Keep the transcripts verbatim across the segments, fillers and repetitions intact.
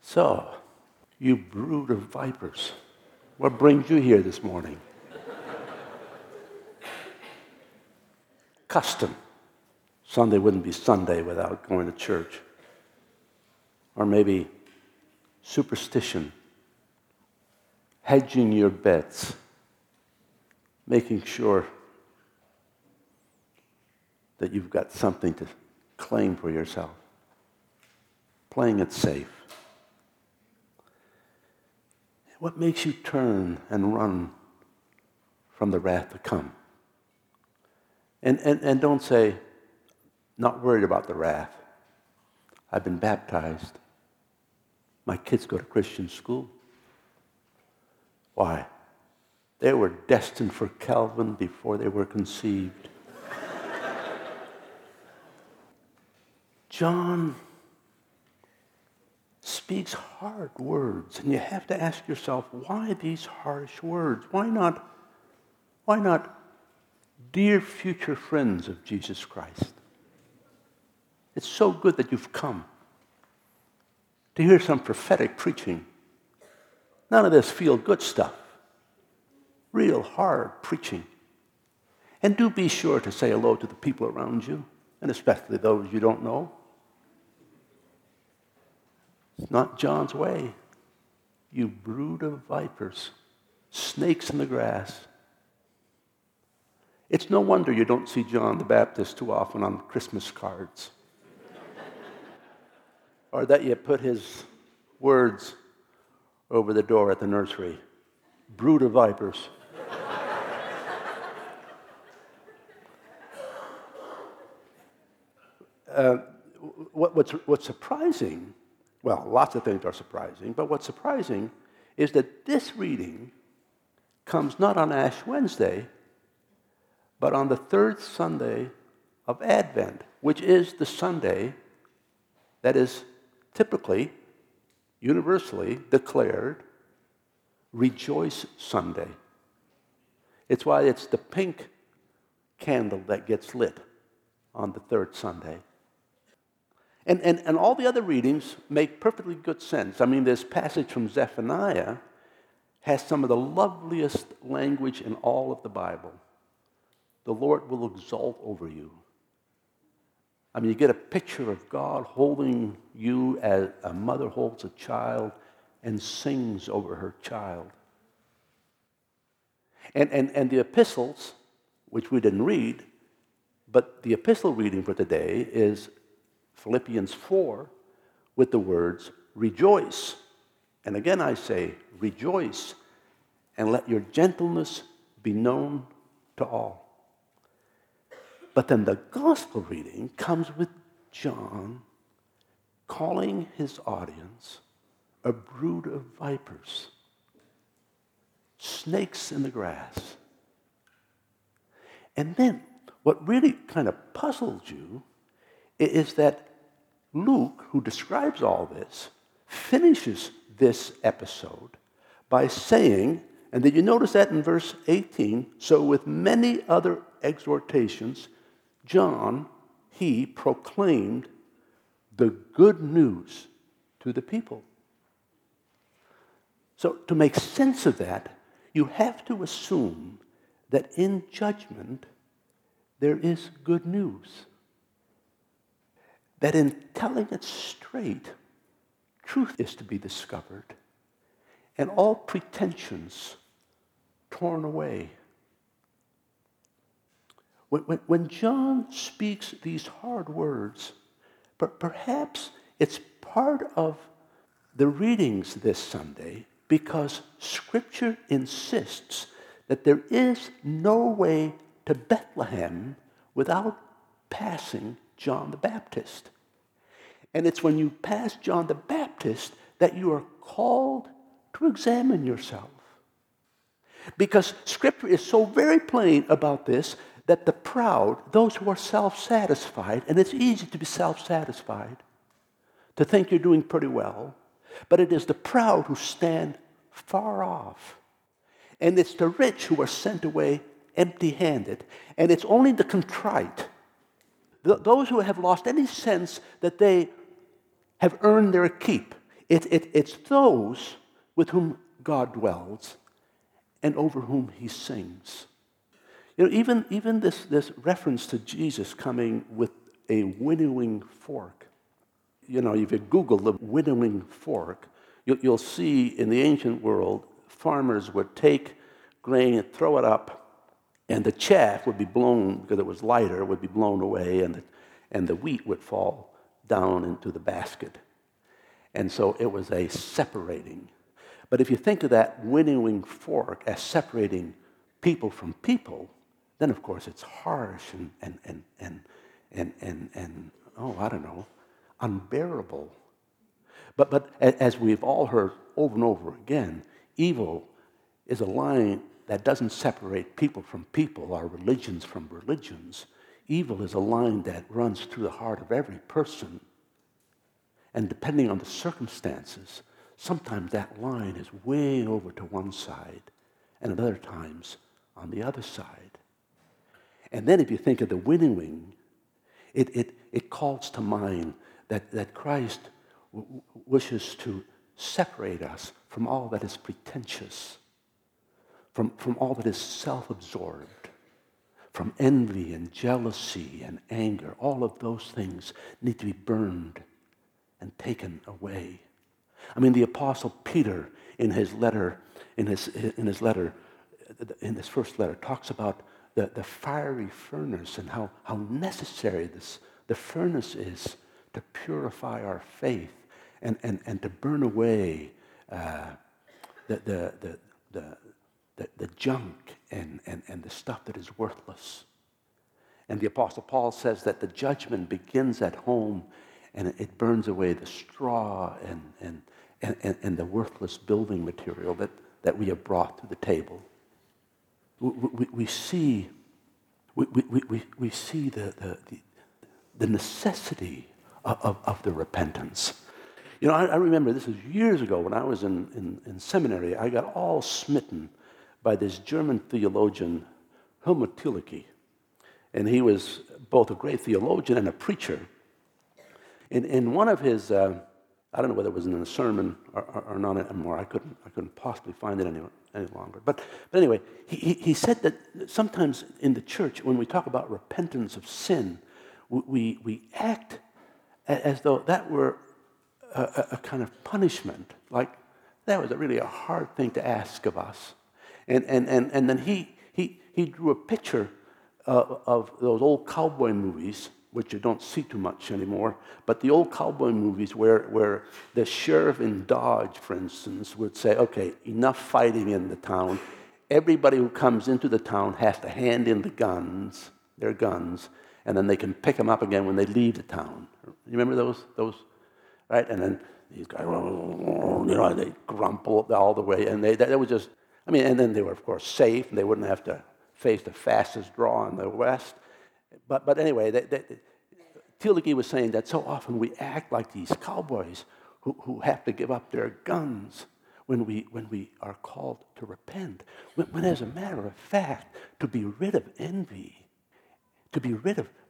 So, you brood of vipers, what brings you here this morning? Custom. Sunday wouldn't be Sunday without going to church. Or maybe superstition. Hedging your bets. Making sure that you've got something to claim for yourself. Playing it safe. What makes you turn and run from the wrath to come? And, and, and don't say, not worried about the wrath. I've been baptized. My kids go to Christian school. Why? They were destined for Calvin before they were conceived. John speaks hard words, and you have to ask yourself, why these harsh words? Why not, why not, dear future friends of Jesus Christ? It's so good that you've come to hear some prophetic preaching. None of this feel-good stuff. Real hard preaching. And do be sure to say hello to the people around you, and especially those you don't know. It's not John's way. You brood of vipers, snakes in the grass. It's no wonder you don't see John the Baptist too often on Christmas cards. Or that you put his words over the door at the nursery. Brood of vipers. uh, what, what's, what's surprising, well, lots of things are surprising, but what's surprising is that this reading comes not on Ash Wednesday, but on the third Sunday of Advent, which is the Sunday that is typically, universally declared Rejoice Sunday. It's why it's the pink candle that gets lit on the third Sunday. And, and, and all the other readings make perfectly good sense. I mean, this passage from Zephaniah has some of the loveliest language in all of the Bible. The Lord will exult over you. I mean, you get a picture of God holding you as a mother holds a child and sings over her child. And, and, and the epistles, which we didn't read, but the epistle reading for today is Philippians four with the words, rejoice. And again I say, rejoice, and let your gentleness be known to all. But then the gospel reading comes with John calling his audience a brood of vipers, snakes in the grass. And then what really kind of puzzles you is that Luke, who describes all this, finishes this episode by saying, and did you notice that in verse eighteen? So with many other exhortations, John, he proclaimed the good news to the people. So to make sense of that, you have to assume that in judgment, there is good news. That in telling it straight, truth is to be discovered, and all pretensions torn away. When, when, when John speaks these hard words, but perhaps it's part of the readings this Sunday because Scripture insists that there is no way to Bethlehem without passing John the Baptist. And it's when you pass John the Baptist that you are called to examine yourself. Because Scripture is so very plain about this that the proud, those who are self-satisfied, and it's easy to be self-satisfied, to think you're doing pretty well, but it is the proud who stand far off. And it's the rich who are sent away empty-handed. And it's only the contrite, th- those who have lost any sense that they have earned their keep. It, it, it's those with whom God dwells and over whom he sings. You know, even, even this, this reference to Jesus coming with a winnowing fork. You know, if you Google the winnowing fork, you'll, you'll see in the ancient world, farmers would take grain and throw it up, and the chaff would be blown, because it was lighter, would be blown away, and the, and the wheat would fall down into the basket. And so it was a separating. But if you think of that winnowing fork as separating people from people, then of course it's harsh and, and, and, and, and, and, and oh, I don't know, unbearable. But, but as we've all heard over and over again, evil is a line that doesn't separate people from people or religions from religions. Evil is a line that runs through the heart of every person. And depending on the circumstances, sometimes that line is way over to one side, and at other times on the other side. And then if you think of the winnowing, it, it, it calls to mind that, that Christ w- wishes to separate us from all that is pretentious, from, from all that is self-absorbed, from envy and jealousy and anger. All of those things need to be burned and taken away. I mean, the Apostle Peter, in his letter, in his in his letter, in his first letter, talks about the, the fiery furnace and how, how necessary this the furnace is to purify our faith and, and, and to burn away uh, the, the, the, the, the, the junk and, and, and the stuff that is worthless. And the Apostle Paul says that the judgment begins at home, and it burns away the straw and, and, and, and, and the worthless building material that, that we have brought to the table. We, we, we see, we, we, we, we see the, the, the, the necessity of, of, of the repentance. You know, I, I remember this was years ago when I was in, in, in seminary. I got all smitten by this German theologian, Helmut Thielicke. And he was both a great theologian and a preacher. In, in one of his, uh, I don't know whether it was in a sermon or, or, or not anymore. I couldn't, I couldn't possibly find it any, any longer. But, but anyway, he, he said that sometimes in the church, when we talk about repentance of sin, we, we, we act as though that were a, a kind of punishment. Like that was a really a hard thing to ask of us. And, and, and, and then he, he, he drew a picture uh, of those old cowboy movies, which you don't see too much anymore, but the old cowboy movies where, where the sheriff in Dodge, for instance, would say, okay, enough fighting in the town. Everybody who comes into the town has to hand in the guns, their guns, and then they can pick them up again when they leave the town. You remember those? Those, right? And then these guys, you know, they grumble all the way, and they, that was just, I mean, and then they were, of course, safe, and they wouldn't have to face the fastest draw in the West. But but anyway, they, they, Thielicke was saying that so often we act like these cowboys who, who have to give up their guns when we when we are called to repent. When, when as a matter of fact, to be rid of envy, to be rid of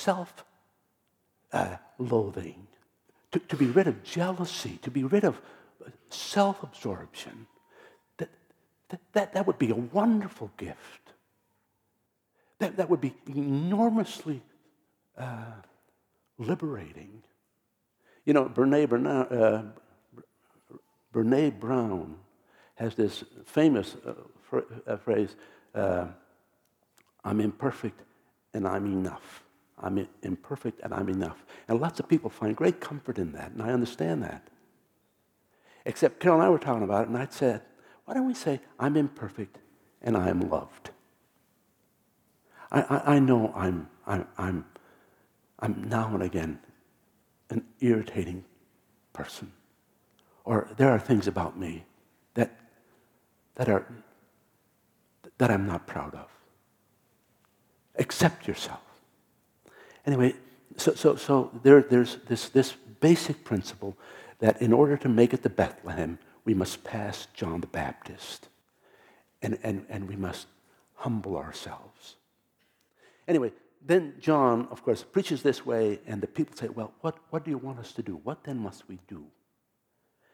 self-loathing, uh, to, to be rid of jealousy, to be rid of self-absorption, that, that, that, that would be a wonderful gift. That, that would be enormously uh, liberating. You know, Brene, Brene, uh, Brene Brown has this famous uh, fr- uh, phrase, uh, I'm imperfect and I'm enough. I'm imperfect and I'm enough. And lots of people find great comfort in that, and I understand that. Except Carol and I were talking about it, and I said, why don't we say, I'm imperfect and I am loved? I, I, I know I'm, I'm, I'm, I'm now and again an irritating person. Or there are things about me that, that, are, that I'm not proud of. Accept yourself. Anyway, so, so, so there, there's this, this basic principle that in order to make it to Bethlehem, we must pass John the Baptist. And, and, and we must humble ourselves. Anyway, then John, of course, preaches this way, and the people say, well, what, what do you want us to do? What then must we do?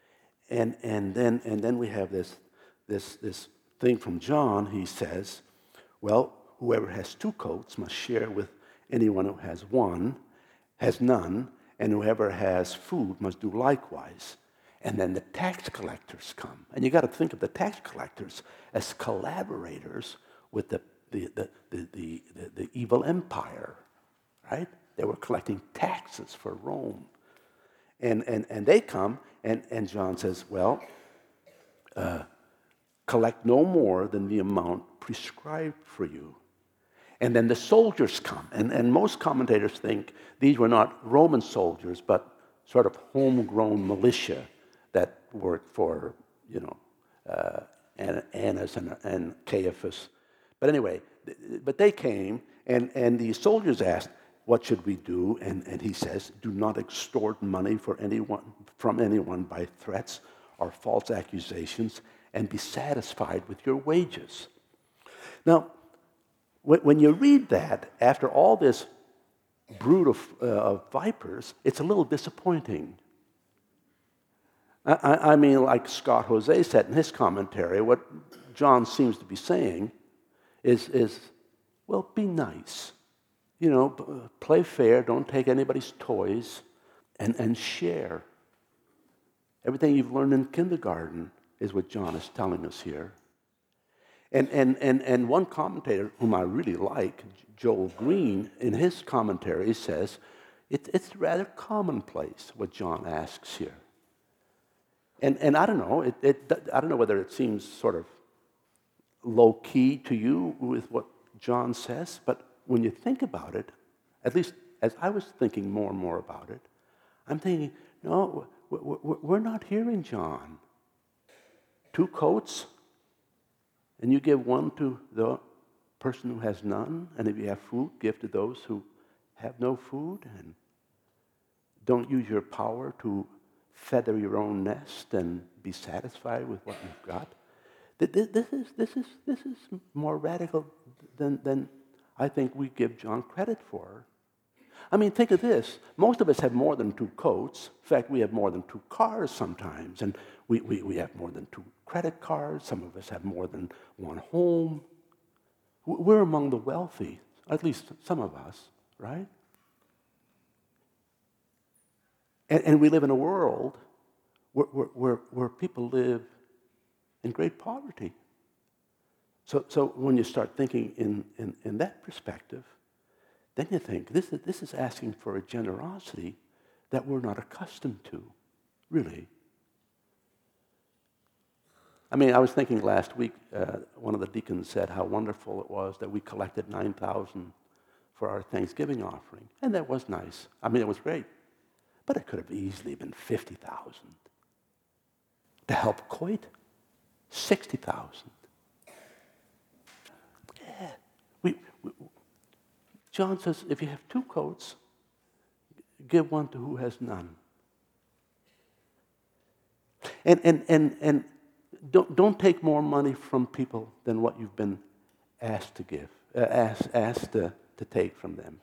and and then and then we have this this this thing from John. He says, well, whoever has two coats must share with anyone who has one, has none, and whoever has food must do likewise. And then the tax collectors come. And you got to think of the tax collectors as collaborators with the, the, the, the, the, the, the evil empire, right? They were collecting taxes for Rome. And, and, and they come, and, and John says, well, uh, collect no more than the amount prescribed for you. And then the soldiers come. And, and most commentators think these were not Roman soldiers, but sort of homegrown militia that worked for, you know, uh, Annas and, and Caiaphas. But anyway, but they came, and, and the soldiers asked, what should we do? And, and he says, do not extort money for anyone, from anyone by threats or false accusations, and be satisfied with your wages. Now, when, when you read that, after all this brood of, uh, of vipers, it's a little disappointing. I, I mean, like Scott Jose said in his commentary, what John seems to be saying is, is well, be nice. You know, play fair, don't take anybody's toys, and, and share. Everything you've learned in kindergarten is what John is telling us here. And, and, and, and one commentator whom I really like, Joel Green, in his commentary says, it, it's rather commonplace what John asks here. And, and I don't know, it, it, I don't know whether it seems sort of low-key to you with what John says, but when you think about it, at least as I was thinking more and more about it, I'm thinking, no, we're not hearing John. Two coats, and you give one to the person who has none, and if you have food, give to those who have no food, and don't use your power to feather your own nest and be satisfied with what you've got. This is, this is, this is more radical than, than I think we give John credit for. I mean, think of this. Most of us have more than two coats. In fact, we have more than two cars sometimes, and we, we, we have more than two credit cards. Some of us have more than one home. We're among the wealthy, at least some of us, right? And, and we live in a world where, where, where, where people live in great poverty. So, so when you start thinking in, in, in that perspective, then you think, this is, this is asking for a generosity that we're not accustomed to, really. I mean, I was thinking last week, uh, one of the deacons said how wonderful it was that we collected nine thousand for our Thanksgiving offering. And that was nice. I mean, it was great. But it could have easily been fifty thousand. To help Coit, sixty thousand. Yeah. We, we, John says, if you have two coats, give one to who has none. And, and, and, and don't, don't take more money from people than what you've been asked to give, uh, asked, asked to, to take from them.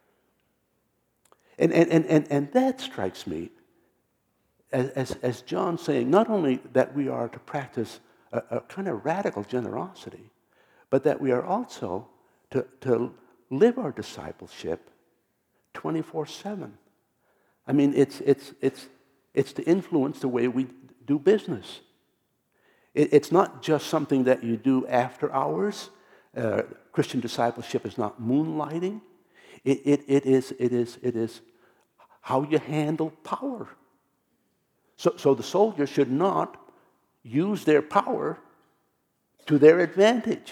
And, and, and, and that strikes me as, as, as John saying, not only that we are to practice a, a kind of radical generosity, but that we are also to, to live our discipleship twenty-four seven. I mean, it's, it's, it's, it's to influence the way we do business. It, it's not just something that you do after hours. Uh, Christian discipleship is not moonlighting. It, it, it, is, it, is, it is how you handle power. So, so the soldiers should not use their power to their advantage.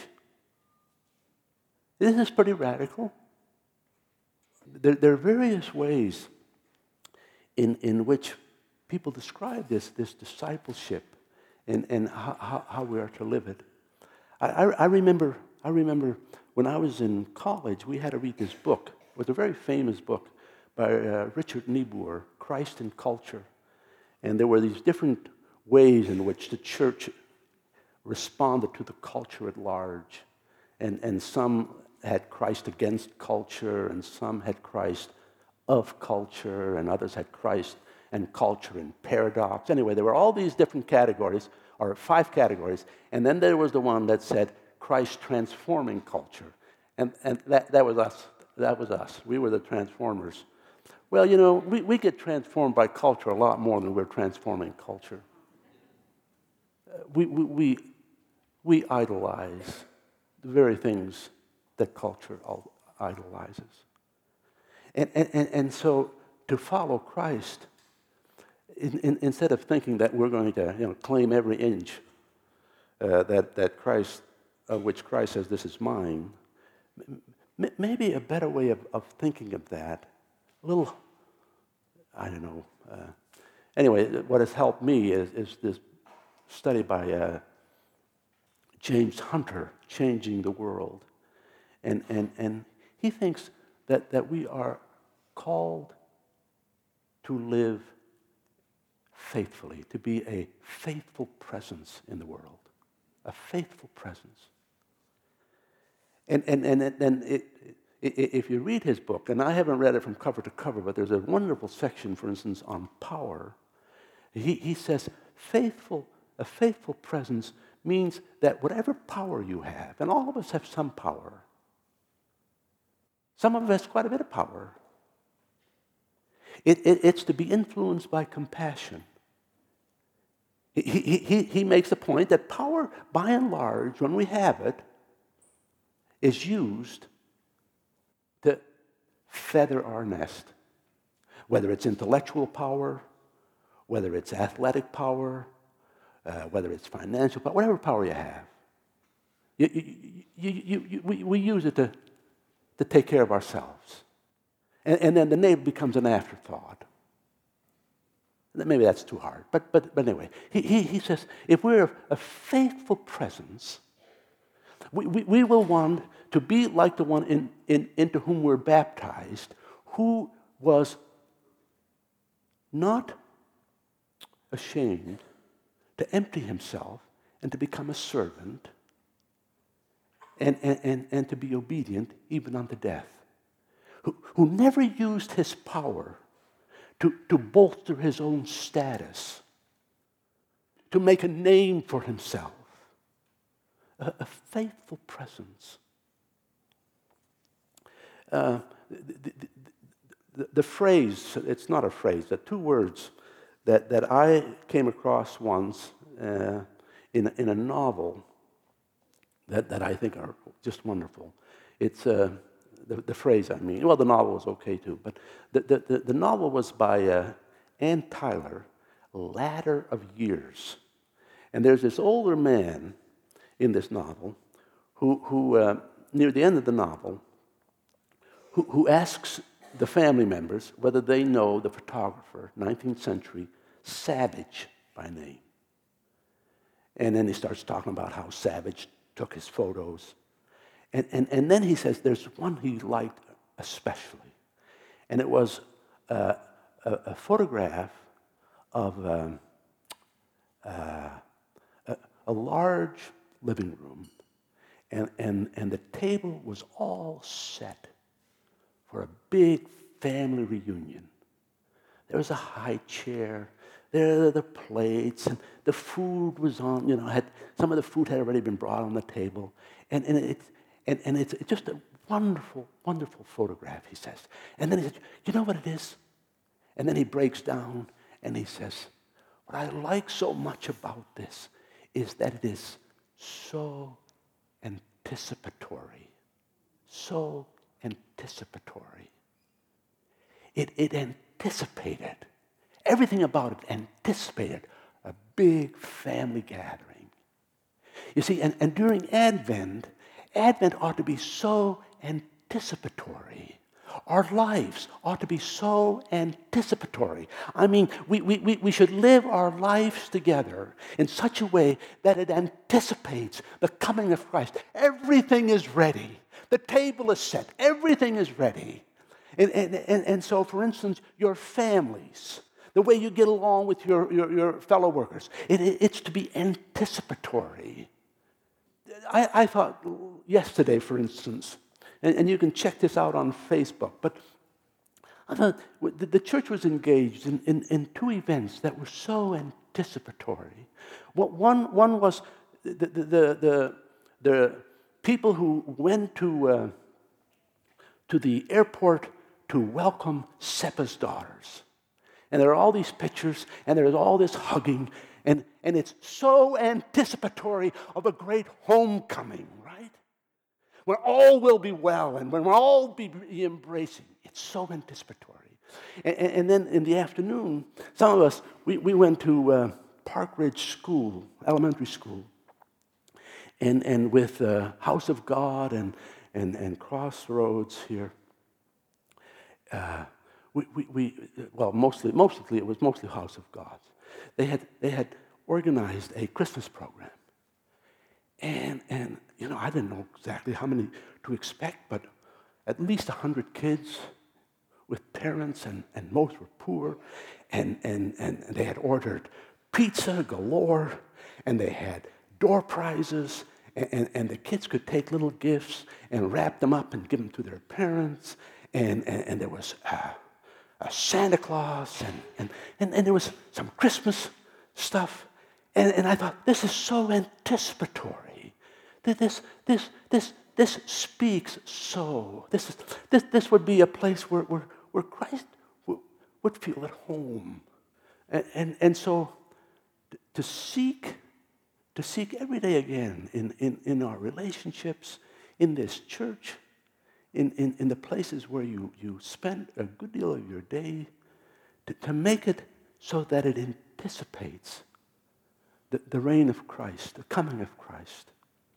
This is pretty radical. There, there are various ways in, in which people describe this, this discipleship and, and how, how we are to live it. I, I, I remember I remember when I was in college, we had to read this book. It was a very famous book by uh, Richard Niebuhr, Christ and Culture. And there were these different ways in which the church responded to the culture at large. And, and some had Christ against culture, and some had Christ of culture, and others had Christ and culture and paradox. Anyway, there were all these different categories, or five categories, and then there was the one that said Christ transforming culture. And, and that, that was us. That was us. We were the transformers. Well, you know, we, we get transformed by culture a lot more than we're transforming culture. Uh, we, we, we, we idolize the very things that culture idolizes. And, and, and, and so to follow Christ, in, in, instead of thinking that we're going to you know, claim every inch uh, that, that Christ, of which Christ says, this is mine, m- maybe a better way of, of thinking of that, a little, I don't know. Uh, anyway, what has helped me is, is this study by uh, James Hunter, Changing the World. And, and, and he thinks that, that we are called to live faithfully, to be a faithful presence in the world, a faithful presence. And, and, and, and it, it, if you read his book, and I haven't read it from cover to cover, but there's a wonderful section, for instance, on power. He, he says, faithful, a faithful presence means that whatever power you have, and all of us have some power, some of us quite a bit of power, it, it, it's to be influenced by compassion. He, he, he, he makes the point that power, by and large, when we have it, is used to feather our nest, whether it's intellectual power, whether it's athletic power, uh, whether it's financial power, whatever power you have. You, you, you, you, you, we, we use it to, to take care of ourselves. And, and then the neighbor becomes an afterthought. Maybe that's too hard, but, but, but anyway, he, he, he says, if we're a faithful presence, we, we, we will want to be like the one in, in, into whom we're baptized, who was not ashamed to empty himself and to become a servant and, and, and, and to be obedient even unto death, who, who never used his power to, to bolster his own status, to make a name for himself. A, a faithful presence. Uh, the, the, the, the phrase, it's not a phrase, the two words that, that I came across once uh, in, in a novel that, that I think are just wonderful. It's uh, the, the phrase, I mean, well, the novel was okay too, but the, the, the, the novel was by uh, Ann Tyler, Ladder of Years. And there's this older man in this novel who, who uh, near the end of the novel, who, who asks the family members whether they know the photographer, nineteenth century, Savage by name. And then he starts talking about how Savage took his photos. And, and, and then he says there's one he liked especially. And it was uh, a, a photograph of um, uh, a, a large living room. And, and, and the table was all set for a big family reunion. There was a high chair. There were the plates, and the food was on, you know, had, some of the food had already been brought on the table. And, and, it, and, and it's just a wonderful, wonderful photograph, he says. And then he says, you know what it is? And then he breaks down and he says, what I like so much about this is that it is so anticipatory. So anticipatory. It, it anticipated, everything about it anticipated a big family gathering. You see, and, and during Advent, Advent ought to be so anticipatory. Our lives ought to be so anticipatory. I mean, we, we, we should live our lives together in such a way that it anticipates the coming of Christ. Everything is ready. The table is set. Everything is ready. And, and, and, and so, for instance, your families, the way you get along with your, your, your fellow workers, it, it, it's to be anticipatory. I, I thought yesterday, for instance, and, and you can check this out on Facebook, but I thought the, the church was engaged in, in, in two events that were so anticipatory. Well, one, one was the, the, the, the, the people who went to, uh, to the airport to welcome Seppa's daughters. And there are all these pictures, and there's all this hugging, and, and it's so anticipatory of a great homecoming, right? When all will be well, and when we'll all be embracing. It's so anticipatory. And, and then in the afternoon, some of us, we, we went to uh, Park Ridge School, elementary school, and, and with uh, House of God and, and, and Crossroads here. Uh, we, we, we, well, mostly, mostly, it was mostly House of God. They had, they had organized a Christmas program. And, and, you know, I didn't know exactly how many to expect, but at least one hundred kids with parents, and, and most were poor. And, and, and they had ordered pizza galore, and they had door prizes, and, and, and the kids could take little gifts and wrap them up and give them to their parents. And, and, and there was uh, a Santa Claus, and, and, and, and there was some Christmas stuff. And, and I thought, this is so anticipatory. This, this, this, this speaks so. This, is, this, this would be a place where, where, where Christ w- would feel at home. And, and, and so to seek, to seek every day again in, in, in our relationships, in this church, in, in, in the places where you, you spend a good deal of your day, to, to make it so that it anticipates the, the reign of Christ, the coming of Christ,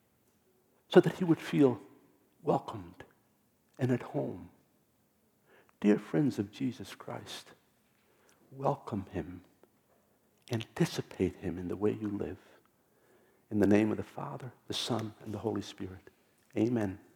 so that he would feel welcomed and at home. Dear friends of Jesus Christ, welcome him. Anticipate him in the way you live. In the name of the Father, the Son, and the Holy Spirit. Amen.